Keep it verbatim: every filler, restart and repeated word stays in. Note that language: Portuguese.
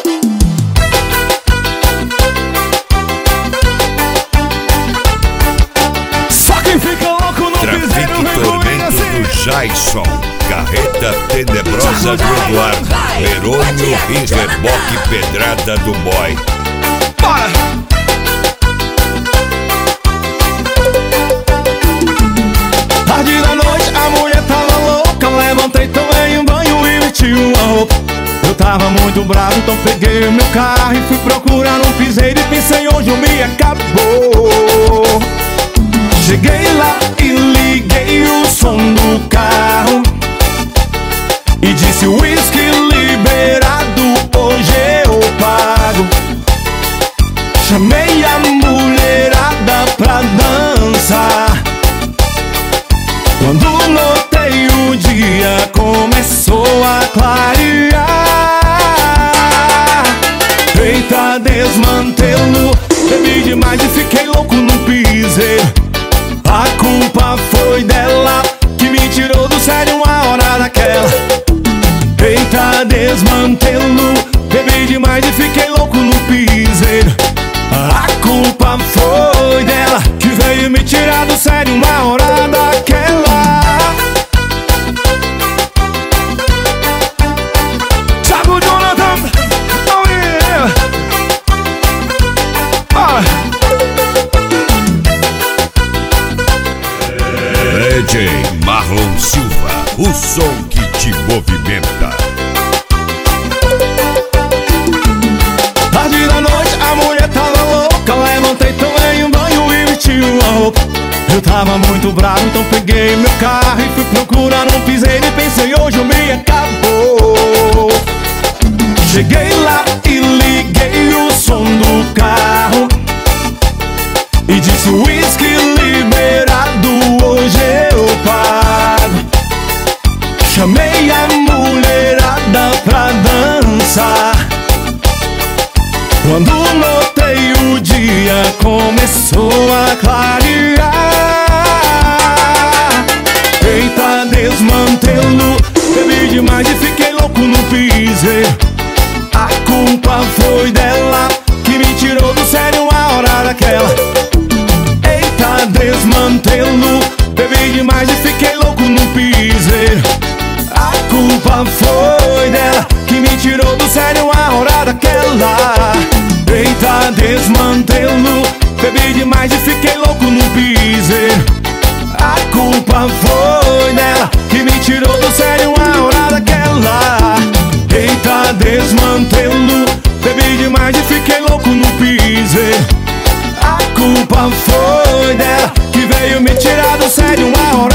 Só quem fica louco no piseiro vergonha assim. Jason, carreta tenebrosa do Eduardo, Verônio e reboque pedrada do boy. Bora! Tarde da noite a mulher tava louca, levantei, tomei um banho e meti uma roupa. Eu tava muito bravo, então peguei o meu carro e fui procurar um piseiro e pensei hoje o me acabou. Cheguei lá e liguei o som do carro e disse whisky liberado, hoje eu pago. Chamei a mulherada pra dançar. Quando notei o dia começou a clarear. Eita, desmantelo, bebi demais e fiquei louco no piseiro. A culpa foi dela, que me tirou do sério uma hora daquela. Eita, desmantelo, bebi demais e fiquei louco no piseiro. A culpa foi dela, que veio me tirar do sério uma hora daquela. Thiago Jonathan, oh yeah. Ah. D J Marlon Silva, o som que te movimenta. Tarde da noite a mulher tava louca, levantei, tomei um banho e meti uma roupa. Eu tava muito bravo, então peguei meu carro e fui procurar um piseiro e pensei hoje o me acabou. Cheguei lá e liguei o som do carro e disse whisky liberado, hoje eu pago. Chamei a mulherada pra dançar. Quando notei o dia começou a clarear. Eita, desmantelo, bebi demais e fiquei louco no piseiro. A culpa foi dela, que me tirou do sério uma hora daquela. Eita, desmantelo, bebi demais e fiquei louco no piseiro. A culpa foi dela, que me tirou do sério uma hora daquela. Eita, desmantelo, bebi demais e fiquei louco no piseiro. A culpa foi dela, que me tirou do sério uma hora daquela. Eita, desmantelo, bebi demais e fiquei louco no piseiro. A culpa foi dela, que veio me tirar do sério uma hora